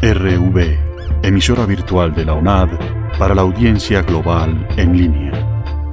RV, emisora virtual de la UNAD para la audiencia global en línea.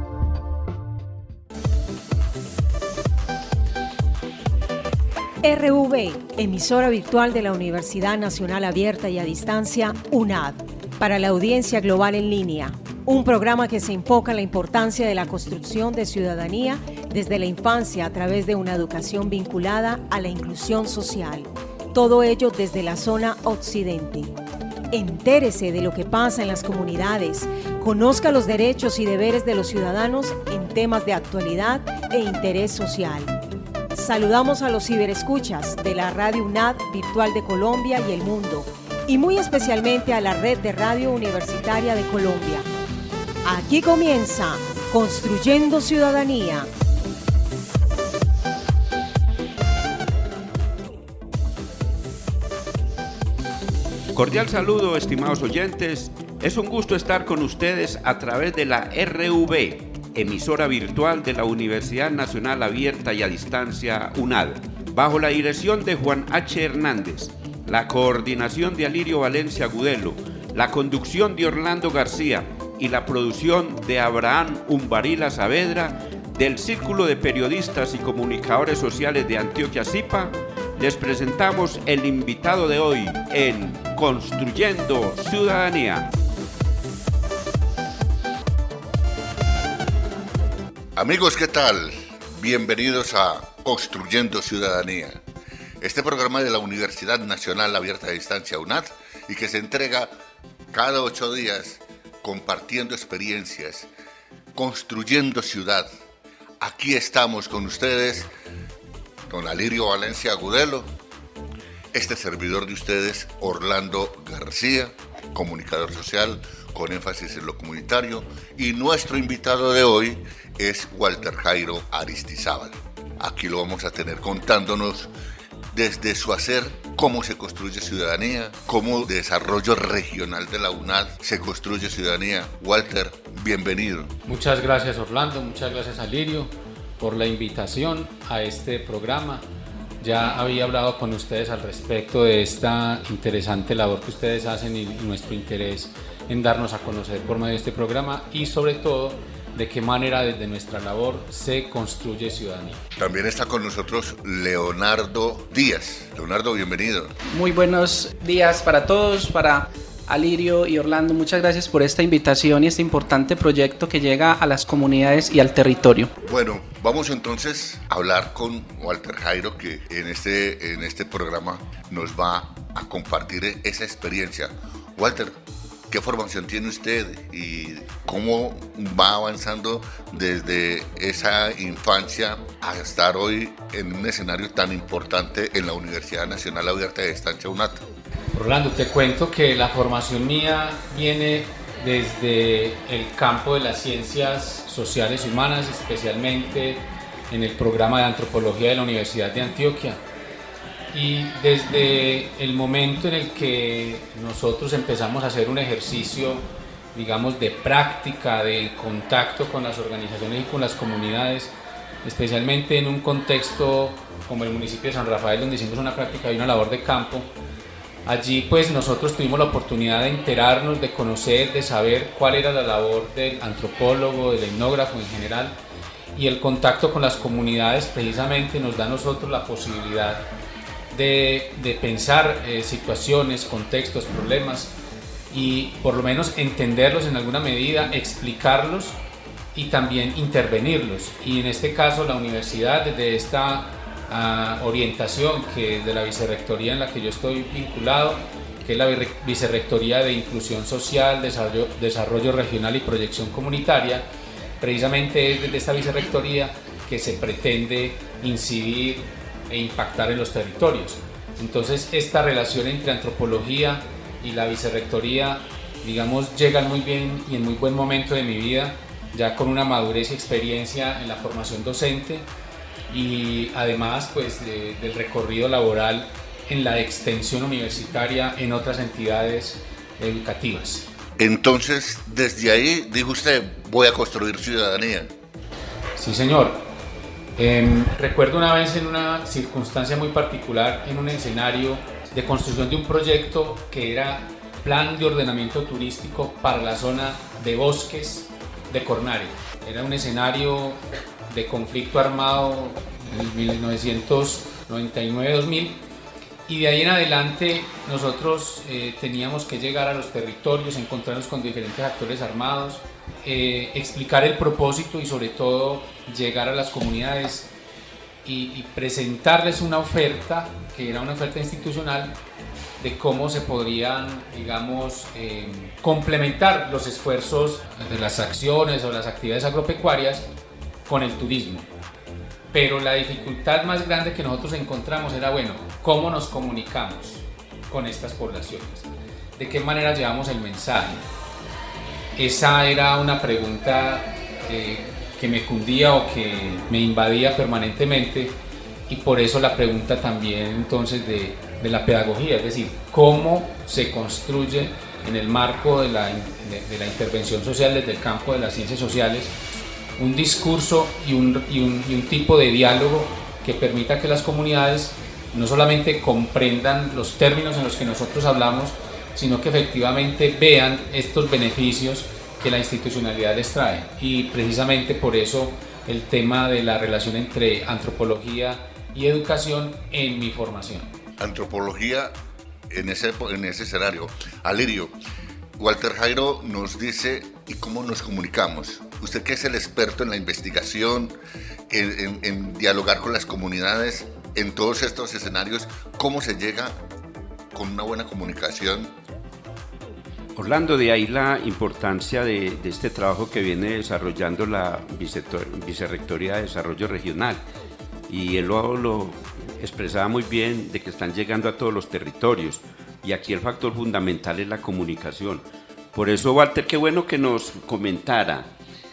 RV, emisora virtual de la Universidad Nacional Abierta y a Distancia, UNAD, para la audiencia global en línea. Un programa que se enfoca en la importancia de la construcción de ciudadanía desde la infancia a través de una educación vinculada a la inclusión social. Todo ello desde la zona occidente. Entérese de lo que pasa en las comunidades, conozca los derechos y deberes de los ciudadanos en temas de actualidad e interés social. Saludamos a los ciberescuchas de la Radio UNAD Virtual de Colombia y el mundo, y muy especialmente a la Red de Radio Universitaria de Colombia. Aquí comienza Construyendo Ciudadanía. Cordial saludo, estimados oyentes. Es un gusto estar con ustedes a través de la RV, emisora virtual de la Universidad Nacional Abierta y a Distancia, UNAD, bajo la dirección de Juan H. Hernández, la coordinación de Alirio Valencia Agudelo, la conducción de Orlando García y la producción de Abraham Umbarila Saavedra, del Círculo de Periodistas y Comunicadores Sociales de Antioquia CIPA. Les presentamos el invitado de hoy en Construyendo Ciudadanía. Amigos, ¿qué tal? Bienvenidos a Construyendo Ciudadanía, este programa de la Universidad Nacional Abierta a Distancia UNAD y que se entrega cada 8 días compartiendo experiencias, construyendo ciudad. Aquí estamos con ustedes, don Alirio Valencia Agudelo, este servidor de ustedes, Orlando García, comunicador social con énfasis en lo comunitario, y nuestro invitado de hoy es Walter Jairo Aristizábal. Aquí lo vamos a tener contándonos desde su hacer cómo se construye ciudadanía, cómo desarrollo regional de la UNAD se construye ciudadanía. Walter, bienvenido. Muchas gracias, Orlando, muchas gracias, Alirio, por la invitación a este programa. Ya había hablado con ustedes al respecto de esta interesante labor que ustedes hacen y nuestro interés en darnos a conocer por medio de este programa y sobre todo de qué manera desde nuestra labor se construye ciudadanía. También está con nosotros Leonardo Díaz. Leonardo, bienvenido. Muy buenos días para todos, para Alirio y Orlando. Muchas gracias por esta invitación y este importante proyecto que llega a las comunidades y al territorio. Bueno, vamos entonces a hablar con Walter Jairo, que en este programa nos va a compartir esa experiencia. Walter, ¿qué formación tiene usted y cómo va avanzando desde esa infancia a estar hoy en un escenario tan importante en la Universidad Nacional Abierta de Distancia UNAD? Orlando, te cuento que la formación mía viene desde el campo de las ciencias sociales y humanas, especialmente en el programa de antropología de la Universidad de Antioquia. Y desde el momento en el que nosotros empezamos a hacer un ejercicio, digamos, de práctica, de contacto con las organizaciones y con las comunidades, especialmente en un contexto como el municipio de San Rafael, donde hicimos una práctica y una labor de campo, allí pues nosotros tuvimos la oportunidad de enterarnos, de conocer, de saber cuál era la labor del antropólogo, del etnógrafo en general, y el contacto con las comunidades precisamente nos da a nosotros la posibilidad de pensar situaciones, contextos, problemas y por lo menos entenderlos en alguna medida, explicarlos y también intervenirlos. Y en este caso la universidad, desde esta orientación que de la vicerrectoría en la que yo estoy vinculado, que es la Vicerrectoría de Inclusión Social, Desarrollo Regional y Proyección Comunitaria, precisamente es desde esta vicerrectoría que se pretende incidir e impactar en los territorios. Entonces esta relación entre antropología y la vicerrectoría, digamos, llegan muy bien y en muy buen momento de mi vida, ya con una madurez y experiencia en la formación docente y además pues del recorrido laboral en la extensión universitaria en otras entidades educativas. Entonces, desde ahí dijo usted, voy a construir ciudadanía. Sí, señor. Recuerdo una vez en una circunstancia muy particular, en un escenario de construcción de un proyecto que era plan de ordenamiento turístico para la zona de bosques de Cornare. Era un escenario de conflicto armado en 1999-2000, y de ahí en adelante nosotros teníamos que llegar a los territorios, encontrarnos con diferentes actores armados, explicar el propósito y sobre todo llegar a las comunidades y presentarles una oferta que era una oferta institucional de cómo se podrían, digamos, complementar los esfuerzos de las acciones o las actividades agropecuarias con el turismo. Pero la dificultad más grande que nosotros encontramos era, bueno, ¿cómo nos comunicamos con estas poblaciones? ¿De qué manera llevamos el mensaje? Esa era una pregunta que me cundía o que me invadía permanentemente, y por eso la pregunta también entonces de la pedagogía, es decir, cómo se construye en el marco de la intervención social desde el campo de las ciencias sociales un discurso y un tipo de diálogo que permita que las comunidades no solamente comprendan los términos en los que nosotros hablamos, sino que efectivamente vean estos beneficios que la institucionalidad les trae. Y precisamente por eso el tema de la relación entre antropología y educación en mi formación. Antropología en ese escenario. Alirio, Walter Jairo nos dice, ¿y cómo nos comunicamos? Usted que es el experto en la investigación, en dialogar con las comunidades, en todos estos escenarios, ¿cómo se llega con una buena comunicación? Orlando, de ahí la importancia de este trabajo que viene desarrollando la Vicerrectoría de Desarrollo Regional. Y él lo expresaba muy bien, de que están llegando a todos los territorios. Y aquí el factor fundamental es la comunicación. Por eso, Walter, qué bueno que nos comentara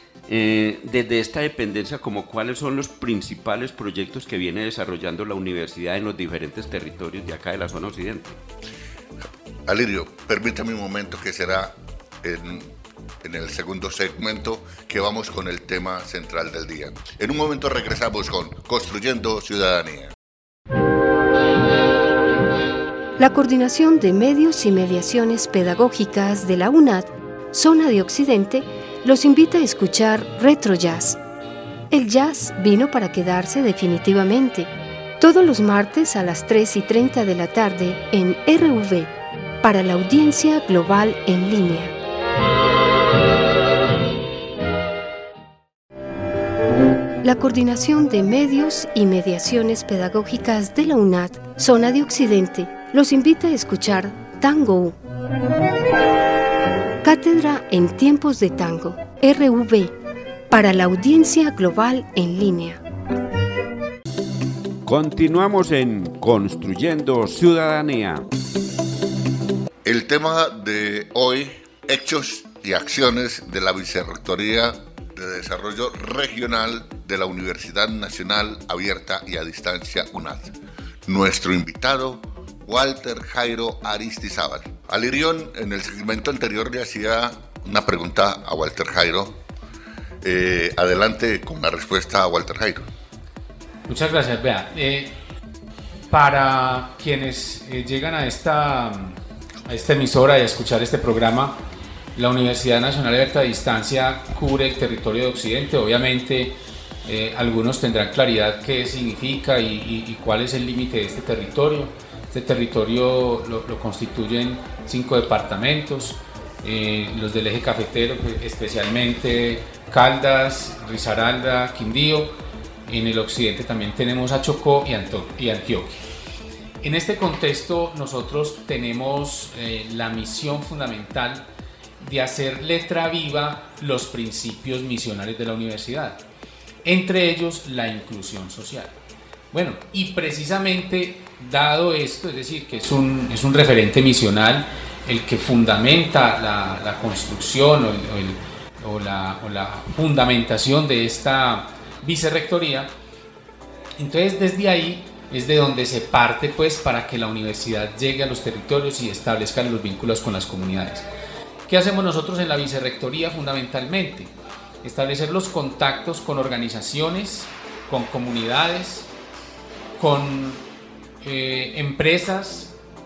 desde esta dependencia como cuáles son los principales proyectos que viene desarrollando la universidad en los diferentes territorios de acá de la zona occidente. Alirio, permítame un momento, que será en el segundo segmento, que vamos con el tema central del día. En un momento regresamos con Construyendo Ciudadanía. La Coordinación de Medios y Mediaciones Pedagógicas de la UNAD, Zona de Occidente, los invita a escuchar Retro Jazz. El jazz vino para quedarse definitivamente. Todos los martes a las 3:30 de la tarde en RV, para la audiencia global en línea. La Coordinación de Medios y Mediaciones Pedagógicas de la UNAD, Zona de Occidente, los invita a escuchar Tango U. Cátedra en Tiempos de Tango, RV, para la audiencia global en línea. Continuamos en Construyendo Ciudadanía. El tema de hoy, hechos y acciones de la Vicerrectoría de Desarrollo Regional de la Universidad Nacional Abierta y a Distancia UNAD. Nuestro invitado, Walter Jairo Aristizábal. Alirión, en el segmento anterior le hacía una pregunta a Walter Jairo. Adelante con la respuesta a Walter Jairo. Muchas gracias. Vea, para quienes llegan a esta emisora y a escuchar este programa, la Universidad Nacional Abierta a Distancia cubre el territorio de Occidente. Obviamente, algunos tendrán claridad qué significa y cuál es el límite de este territorio. Este territorio lo constituyen 5 departamentos, los del eje cafetero, especialmente Caldas, Risaralda, Quindío. En el occidente también tenemos a Chocó y Antioquia. En este contexto nosotros tenemos la misión fundamental de hacer letra viva los principios misionales de la universidad, entre ellos la inclusión social. Bueno, y precisamente dado esto, es decir, que es un referente misional el que fundamenta la construcción o la fundamentación de esta vicerrectoría, entonces desde ahí es de donde se parte, pues, para que la universidad llegue a los territorios y establezca los vínculos con las comunidades. ¿Qué hacemos nosotros en la vicerrectoría? Fundamentalmente, establecer los contactos con organizaciones, con comunidades, con empresas,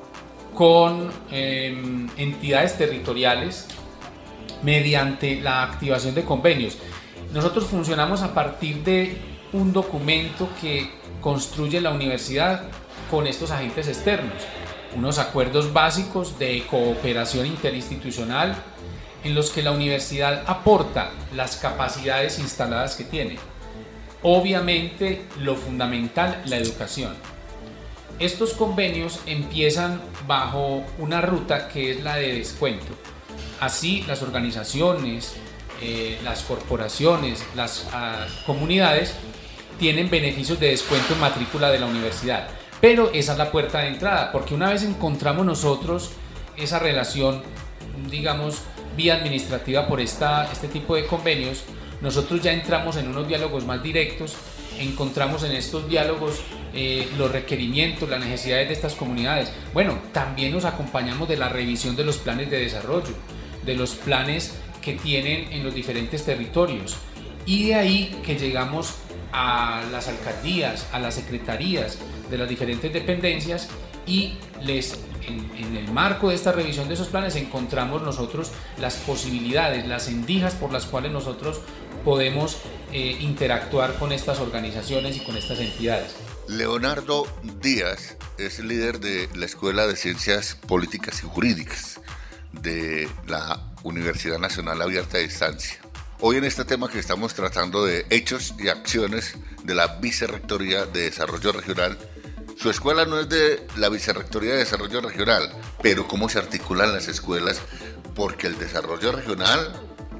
con entidades territoriales mediante la activación de convenios. Nosotros funcionamos a partir de un documento que construye la universidad con estos agentes externos, unos acuerdos básicos de cooperación interinstitucional en los que la universidad aporta las capacidades instaladas que tiene. Obviamente, lo fundamental, la educación. Estos convenios empiezan bajo una ruta que es la de descuento. Así, las organizaciones, las corporaciones, las comunidades tienen beneficios de descuento en matrícula de la universidad. Pero esa es la puerta de entrada, porque una vez encontramos nosotros esa relación, digamos, vía administrativa por este tipo de convenios, nosotros ya entramos en unos diálogos más directos, encontramos en estos diálogos los requerimientos, las necesidades de estas comunidades. Bueno, también nos acompañamos de la revisión de los planes de desarrollo, de los planes que tienen en los diferentes territorios, y de ahí que llegamos a las alcaldías, a las secretarías de las diferentes dependencias, y en el marco de esta revisión de esos planes encontramos nosotros las posibilidades, las endijas por las cuales nosotros podemos interactuar con estas organizaciones y con estas entidades. Leonardo Díaz es líder de la Escuela de Ciencias Políticas y Jurídicas de la Universidad Nacional Abierta a Distancia. Hoy en este tema que estamos tratando de hechos y acciones de la Vicerrectoría de Desarrollo Regional, su escuela no es de la Vicerrectoría de Desarrollo Regional, pero cómo se articulan las escuelas, porque el desarrollo regional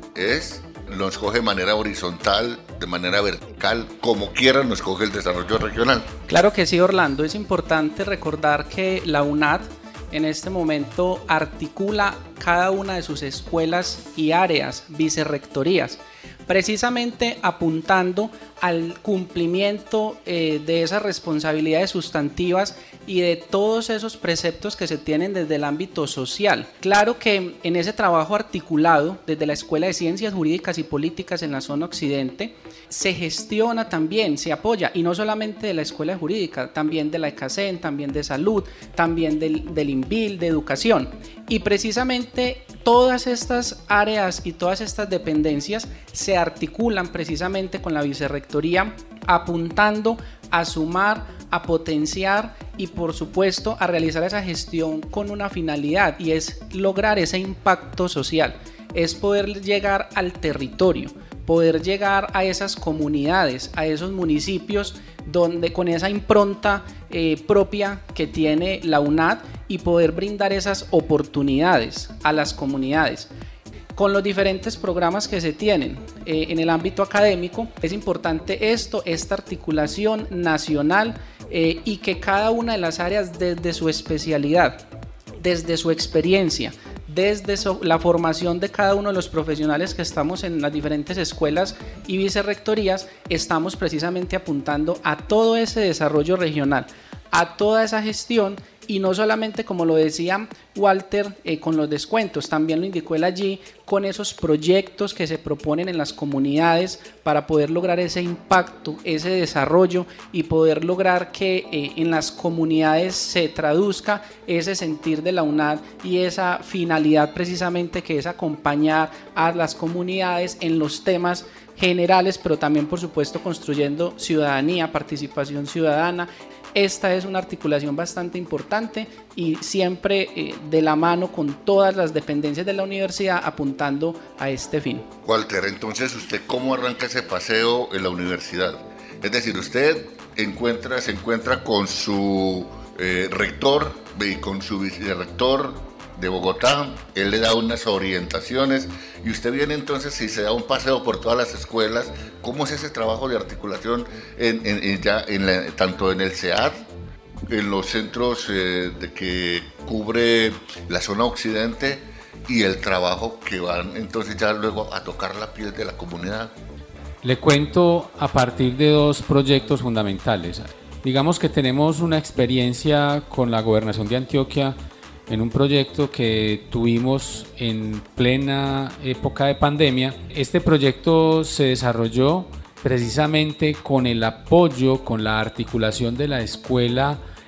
nos coge de manera horizontal, de manera vertical, como quiera nos coge el desarrollo regional. Claro que sí, Orlando. Es importante recordar que la UNAD en este momento articula cada una de sus escuelas y áreas, vicerrectorías, precisamente apuntando al cumplimiento de esas responsabilidades sustantivas y de todos esos preceptos que se tienen desde el ámbito social. Claro que en ese trabajo articulado desde la Escuela de Ciencias Jurídicas y Políticas en la zona occidente, se gestiona también, se apoya, y no solamente de la Escuela de Jurídica, también de la ECACEN, también de Salud, también del INVIL, de Educación. Y precisamente todas estas áreas y todas estas dependencias se articulan precisamente con la vicerrectoría, apuntando a sumar, a potenciar y por supuesto a realizar esa gestión con una finalidad, y es lograr ese impacto social, es poder llegar al territorio, poder llegar a esas comunidades, a esos municipios donde con esa impronta propia que tiene la UNAD, y poder brindar esas oportunidades a las comunidades. Con los diferentes programas que se tienen en el ámbito académico, es importante esta articulación nacional y que cada una de las áreas desde su especialidad, desde su experiencia, desde la formación de cada uno de los profesionales que estamos en las diferentes escuelas y vicerrectorías, estamos precisamente apuntando a todo ese desarrollo regional, a toda esa gestión. Y no solamente, como lo decía Walter, con los descuentos, también lo indicó él allí, con esos proyectos que se proponen en las comunidades para poder lograr ese impacto, ese desarrollo, y poder lograr que en las comunidades se traduzca ese sentir de la UNAD y esa finalidad precisamente, que es acompañar a las comunidades en los temas generales, pero también por supuesto construyendo ciudadanía, participación ciudadana. Esta es una articulación bastante importante y siempre de la mano con todas las dependencias de la universidad apuntando a este fin. Walter, entonces, ¿usted cómo arranca ese paseo en la universidad? Es decir, usted se encuentra con su rector y con su vicerrector de Bogotá, él le da unas orientaciones y usted viene entonces y se da un paseo por todas las escuelas. ¿Cómo es ese trabajo de articulación tanto en el CEAD, en los centros que cubre la zona occidente, y el trabajo que van entonces ya luego a tocar la piel de la comunidad? Le cuento a partir de dos proyectos fundamentales. Digamos que tenemos una experiencia con la Gobernación de Antioquia en un proyecto que tuvimos en plena época de pandemia. Este proyecto se desarrolló precisamente con el apoyo, con la articulación de la Escuela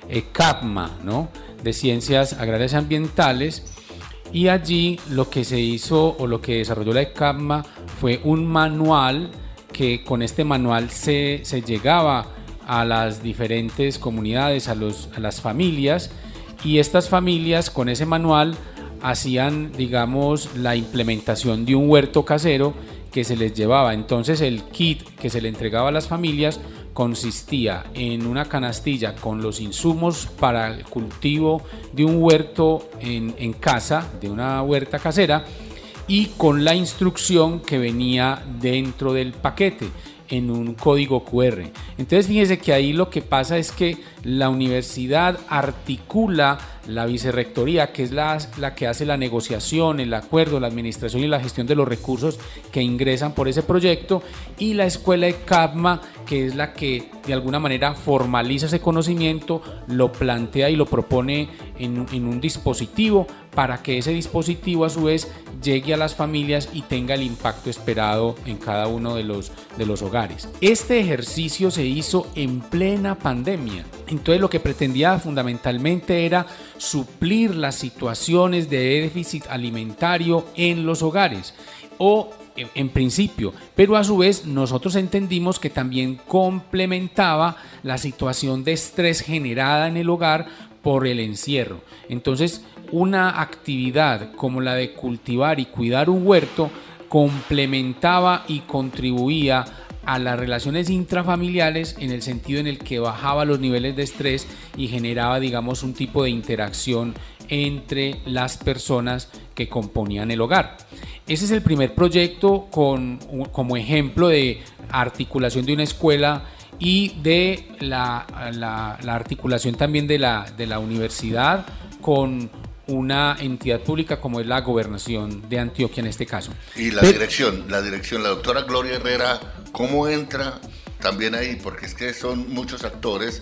CAPMA, ¿no?, de Ciencias Agrarias y Ambientales, y allí lo que se hizo o lo que desarrolló la CAPMA fue un manual que con este manual se llegaba a las diferentes comunidades, a las familias, y estas familias con ese manual hacían, digamos, la implementación de un huerto casero que se les llevaba. Entonces el kit que se le entregaba a las familias consistía en una canastilla con los insumos para el cultivo de un huerto en casa, de una huerta casera, y con la instrucción que venía dentro del paquete en un código QR. Entonces fíjense que ahí lo que pasa es que la universidad articula la vicerrectoría, que es la que hace la negociación, el acuerdo, la administración y la gestión de los recursos que ingresan por ese proyecto, y la escuela de CAPMA, que es la que de alguna manera formaliza ese conocimiento, lo plantea y lo propone en un dispositivo, para que ese dispositivo a su vez llegue a las familias y tenga el impacto esperado en cada uno de los hogares. Este ejercicio se hizo en plena pandemia. Entonces lo que pretendía fundamentalmente era suplir las situaciones de déficit alimentario en los hogares, o en principio, pero a su vez nosotros entendimos que también complementaba la situación de estrés generada en el hogar por el encierro. Entonces, una actividad como la de cultivar y cuidar un huerto complementaba y contribuía a las relaciones intrafamiliares, en el sentido en el que bajaba los niveles de estrés y generaba, digamos, un tipo de interacción entre las personas que componían el hogar. Ese es el primer proyecto como ejemplo de articulación de una escuela y de la articulación también de la universidad con una entidad pública como es la Gobernación de Antioquia en este caso. Y la dirección, la doctora Gloria Herrera, ¿cómo entra también ahí? Porque es que son muchos actores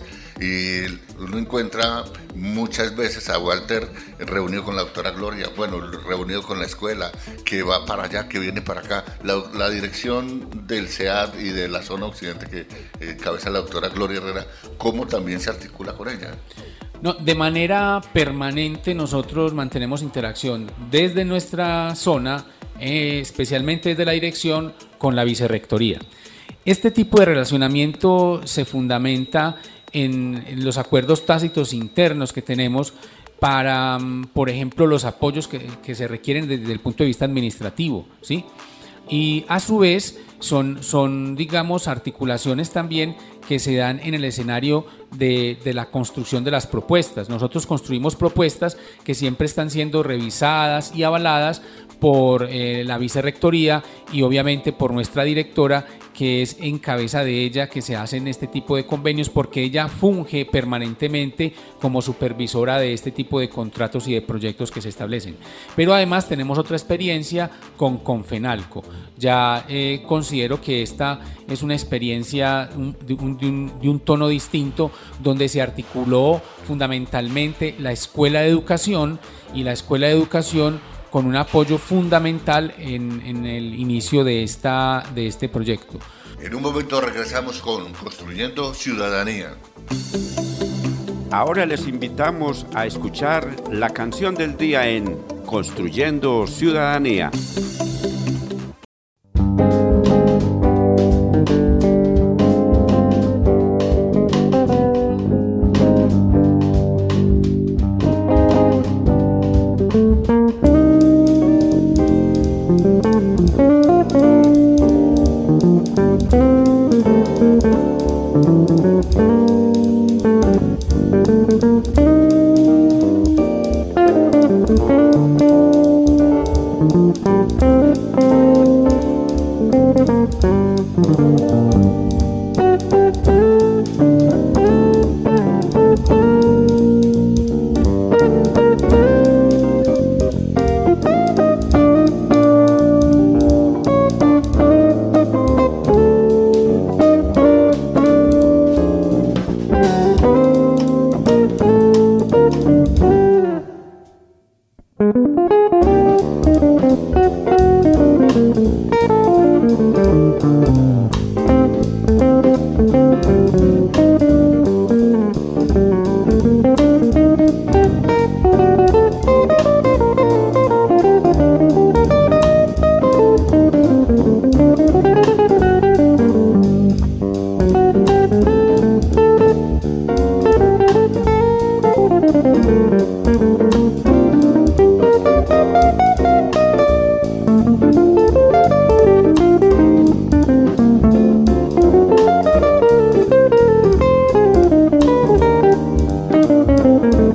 y uno encuentra muchas veces a Walter reunido con la doctora Gloria, bueno, reunido con la escuela, que va para allá, que viene para acá. La dirección del CEAD y de la zona occidente que encabeza la doctora Gloria Herrera, ¿cómo también se articula con ella? No, de manera permanente nosotros mantenemos interacción desde nuestra zona, especialmente desde la dirección, con la vicerrectoría. Este tipo de relacionamiento se fundamenta en los acuerdos tácitos internos que tenemos para, por ejemplo, los apoyos que se requieren desde el punto de vista administrativo, ¿sí? Y a su vez son digamos, articulaciones también que se dan en el escenario de la construcción de las propuestas. Nosotros construimos propuestas que siempre están siendo revisadas y avaladas por la vicerrectoría y obviamente por nuestra directora, que es en cabeza de ella que se hacen este tipo de convenios, porque ella funge permanentemente como supervisora de este tipo de contratos y de proyectos que se establecen. Pero además tenemos otra experiencia con Confenalco. Ya considero que esta es una experiencia de un tono distinto, donde se articuló fundamentalmente la Escuela de Educación y la Escuela de Educación con un apoyo fundamental en el inicio de este proyecto. En un momento regresamos con Construyendo Ciudadanía. Ahora les invitamos a escuchar la canción del día en Construyendo Ciudadanía.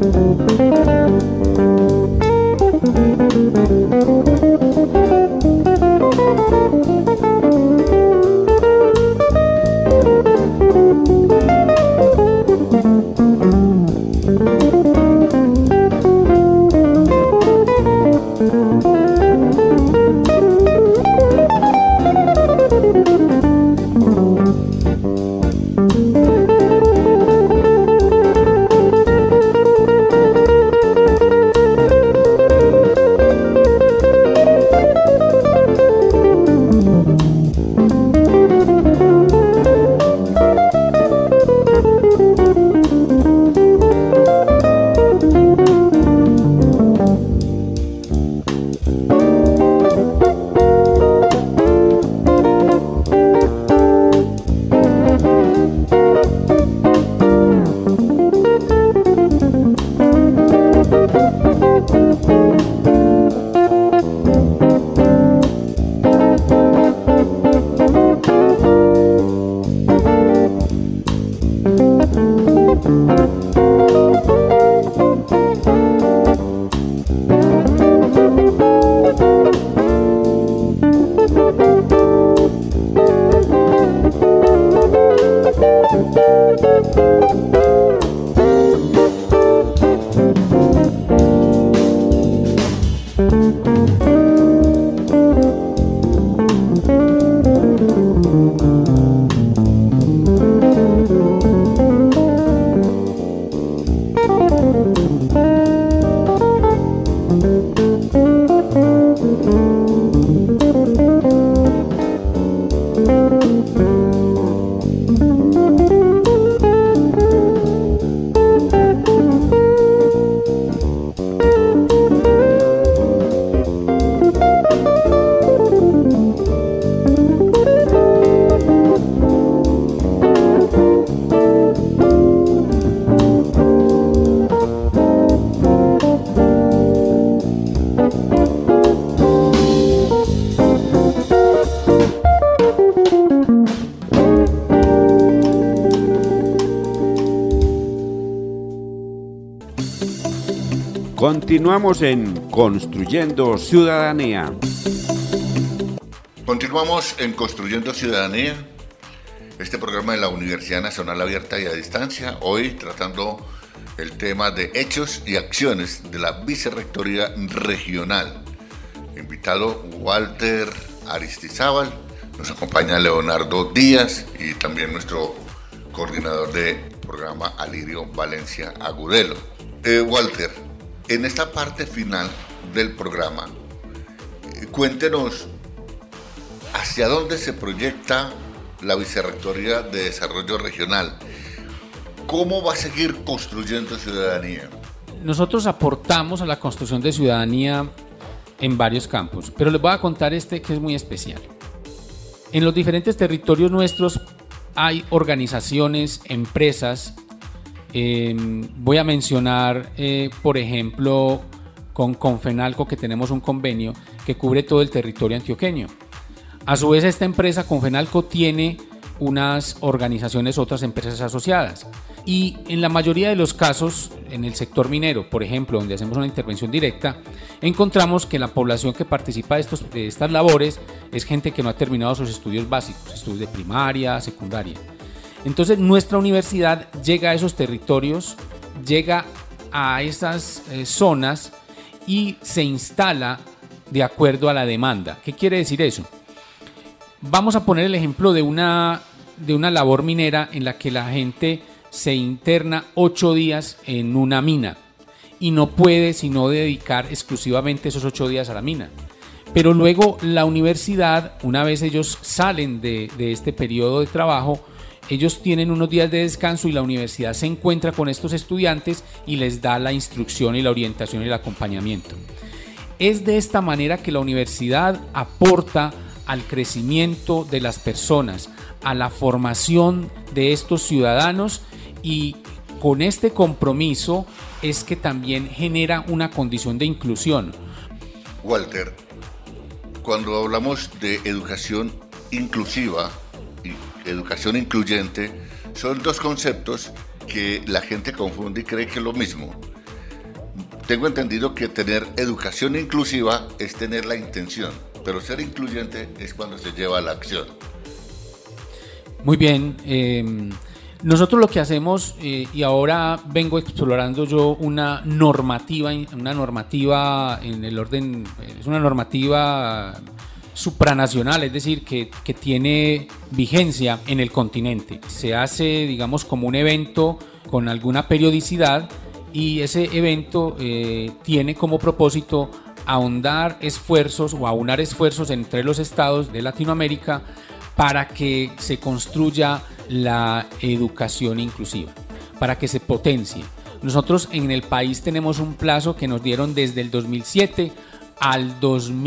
Continuamos en Construyendo Ciudadanía. Continuamos en Construyendo Ciudadanía, este programa de la Universidad Nacional Abierta y a Distancia, hoy tratando el tema de hechos y acciones de la Vicerrectoría Regional. Invitado Walter Aristizábal, nos acompaña Leonardo Díaz y también nuestro coordinador de programa Alirio Valencia Agudelo. Walter, en esta parte final del programa, cuéntenos hacia dónde se proyecta la Vicerrectoría de Desarrollo Regional. ¿Cómo va a seguir construyendo ciudadanía? Nosotros aportamos a la construcción de ciudadanía en varios campos, pero les voy a contar este que es muy especial. En los diferentes territorios nuestros hay organizaciones, empresas. Voy a mencionar, por ejemplo, con Confenalco, que tenemos un convenio que cubre todo el territorio antioqueño. A su vez, esta empresa, Confenalco, tiene unas organizaciones, otras empresas asociadas. Y en la mayoría de los casos, en el sector minero, por ejemplo, donde hacemos una intervención directa, encontramos que la población que participa de estas labores es gente que no ha terminado sus estudios básicos, estudios de primaria, secundaria. Entonces nuestra universidad llega a esos territorios, llega a esas zonas y se instala de acuerdo a la demanda. ¿Qué quiere decir eso? Vamos a poner el ejemplo de una labor minera en la que la gente se interna 8 días en una mina y no puede sino dedicar exclusivamente esos 8 días a la mina. Pero luego la universidad, una vez ellos salen de este periodo de trabajo, ellos tienen unos días de descanso y la universidad se encuentra con estos estudiantes y les da la instrucción y la orientación y el acompañamiento. Es de esta manera que la universidad aporta al crecimiento de las personas, a la formación de estos ciudadanos, y con este compromiso es que también genera una condición de inclusión. Walter, cuando hablamos de educación inclusiva y educación incluyente, son dos conceptos que la gente confunde y cree que es lo mismo. tengo entendido que tener educación inclusiva es tener la intención, pero ser incluyente es cuando se lleva a la acción. Muy bien, nosotros lo que hacemos, y ahora vengo explorando yo una normativa en el orden, es una normativa supranacional, es decir, que tiene vigencia en el continente. Se hace, digamos, como un evento con alguna periodicidad, y ese evento tiene como propósito ahondar esfuerzos o aunar esfuerzos entre los estados de Latinoamérica para que se construya la educación inclusiva, para que se potencie. Nosotros en el país tenemos un plazo que nos dieron desde el 2007 al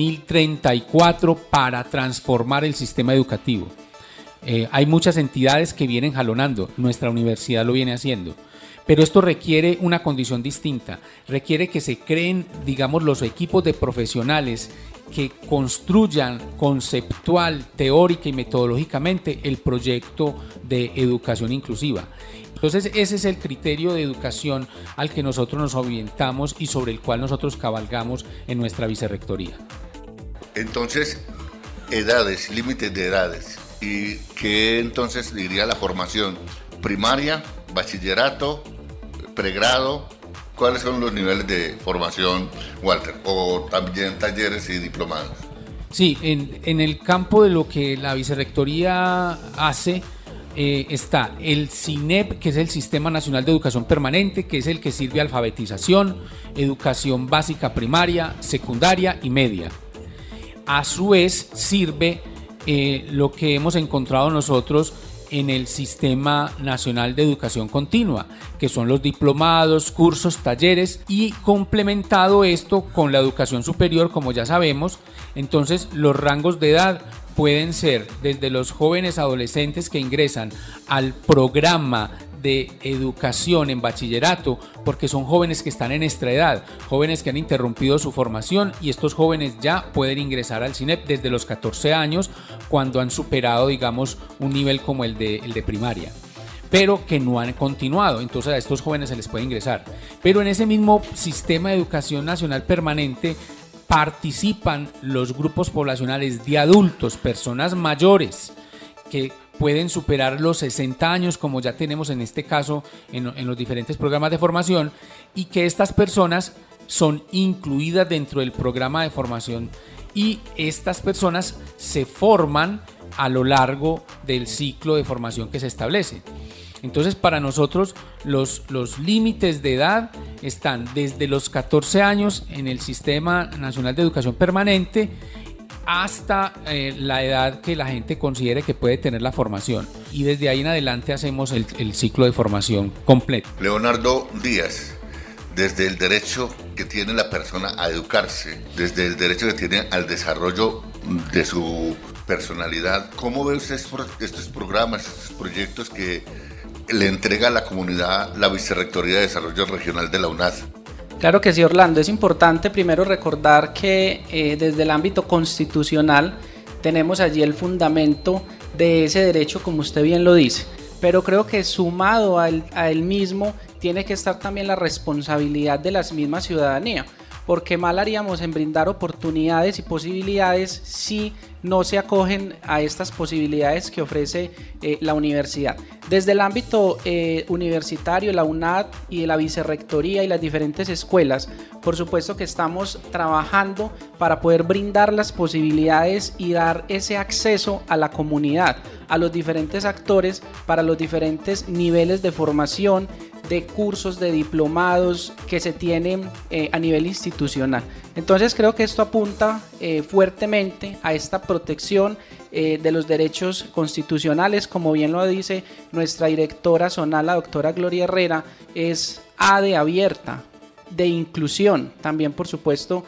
2034 para transformar el sistema educativo. Hay muchas entidades que vienen jalonando, nuestra universidad lo viene haciendo. Pero esto requiere una condición distinta, requiere que se creen, digamos, los equipos de profesionales que construyan conceptual, teórica y metodológicamente el proyecto de educación inclusiva. Entonces ese es el criterio de educación al que nosotros nos orientamos y sobre el cual nosotros cabalgamos en nuestra vicerrectoría. Entonces, edades, límites de edades. ¿Y qué entonces diría la formación? Primaria, bachillerato, pregrado. ¿Cuáles son los niveles de formación, Walter? ¿O también talleres y diplomados? Sí, en el campo de lo que la vicerrectoría hace, está el SINEP, que es el Sistema Nacional de Educación Permanente, que es el que sirve a alfabetización, educación básica primaria, secundaria y media. A su vez sirve lo que hemos encontrado nosotros en el Sistema Nacional de Educación Continua, que son los diplomados, cursos, talleres, y complementado esto con la educación superior, como ya sabemos. Entonces los rangos de edad pueden ser desde los jóvenes adolescentes que ingresan al programa de educación en bachillerato, porque son jóvenes que están en nuestra edad, jóvenes que han interrumpido su formación, y estos jóvenes ya pueden ingresar al SINEP desde los 14 años cuando han superado, digamos, un nivel como el de primaria, pero que no han continuado. Entonces a estos jóvenes se les puede ingresar. Pero en ese mismo sistema de educación nacional permanente participan los grupos poblacionales de adultos, personas mayores que pueden superar los 60 años, como ya tenemos en este caso en los diferentes programas de formación, y que estas personas son incluidas dentro del programa de formación, y estas personas se forman a lo largo del ciclo de formación que se establece. Entonces, para nosotros los límites de edad están desde los 14 años en el Sistema Nacional de Educación Permanente hasta la edad que la gente considere que puede tener la formación, y desde ahí en adelante hacemos el ciclo de formación completo. Leonardo Díaz, desde el derecho que tiene la persona a educarse, desde el derecho que tiene al desarrollo de su personalidad, ¿cómo ve usted estos programas, estos proyectos que le entrega a la comunidad la Vicerrectoría de Desarrollo Regional de la UNAD? Claro que sí, Orlando. Es importante primero recordar que desde el ámbito constitucional tenemos allí el fundamento de ese derecho, como usted bien lo dice, pero creo que sumado a él mismo tiene que estar también la responsabilidad de la misma ciudadanía, porque mal haríamos en brindar oportunidades y posibilidades si no se acogen a estas posibilidades que ofrece la universidad. Desde el ámbito universitario, la UNAD y la vicerrectoría y las diferentes escuelas, por supuesto que estamos trabajando para poder brindar las posibilidades y dar ese acceso a la comunidad, a los diferentes actores, para los diferentes niveles de formación, de cursos, de diplomados que se tienen a nivel institucional. Entonces creo que esto apunta fuertemente a esta protección de los derechos constitucionales. Como bien lo dice nuestra directora zonal, la doctora Gloria Herrera, es ADE abierta, de inclusión, también por supuesto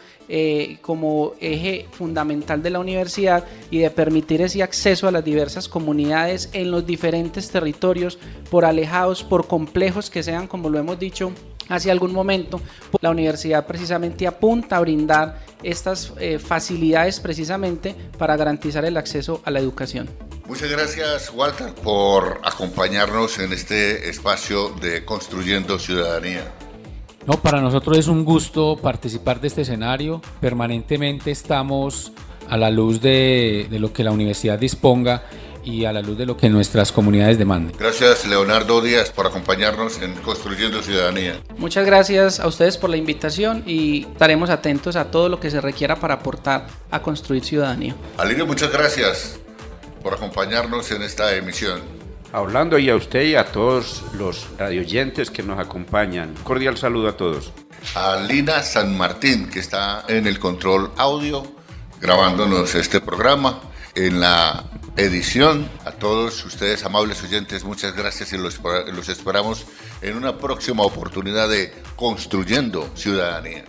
como eje fundamental de la universidad, y de permitir ese acceso a las diversas comunidades en los diferentes territorios, por alejados, por complejos que sean, como lo hemos dicho hace algún momento. La universidad precisamente apunta a brindar estas facilidades precisamente para garantizar el acceso a la educación. Muchas gracias, Walter, por acompañarnos en este espacio de Construyendo Ciudadanía. No, para nosotros es un gusto participar de este escenario. Permanentemente estamos a la luz de lo que la universidad disponga y a la luz de lo que nuestras comunidades demanden. Gracias, Leonardo Díaz, por acompañarnos en Construyendo Ciudadanía. Muchas gracias a ustedes por la invitación y estaremos atentos a todo lo que se requiera para aportar a construir ciudadanía. Alirio, muchas gracias por acompañarnos en esta emisión. Hablando y a usted y a todos los radioyentes que nos acompañan. Cordial saludo a todos. A Lina San Martín, que está en el control audio, grabándonos este programa. En la edición, a todos ustedes, amables oyentes, muchas gracias y los esperamos en una próxima oportunidad de Construyendo Ciudadanía.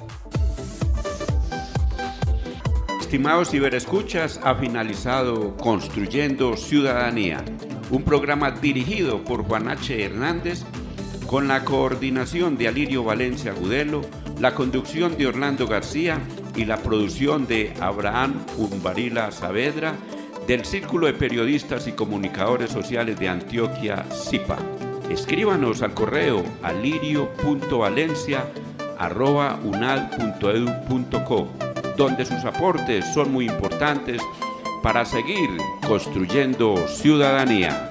Estimados ciberescuchas, ha finalizado Construyendo Ciudadanía, un programa dirigido por Juan H. Hernández, con la coordinación de Alirio Valencia Agudelo, la conducción de Orlando García y la producción de Abraham Umbarila Saavedra, del Círculo de Periodistas y Comunicadores Sociales de Antioquia, CIPA. Escríbanos al correo alirio.valencia@unad.edu.co, donde sus aportes son muy importantes para seguir construyendo ciudadanía.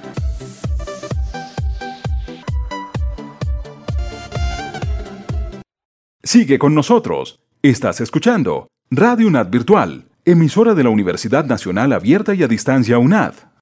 Sigue con nosotros. Estás escuchando Radio UNAD Virtual, emisora de la Universidad Nacional Abierta y a Distancia UNAD.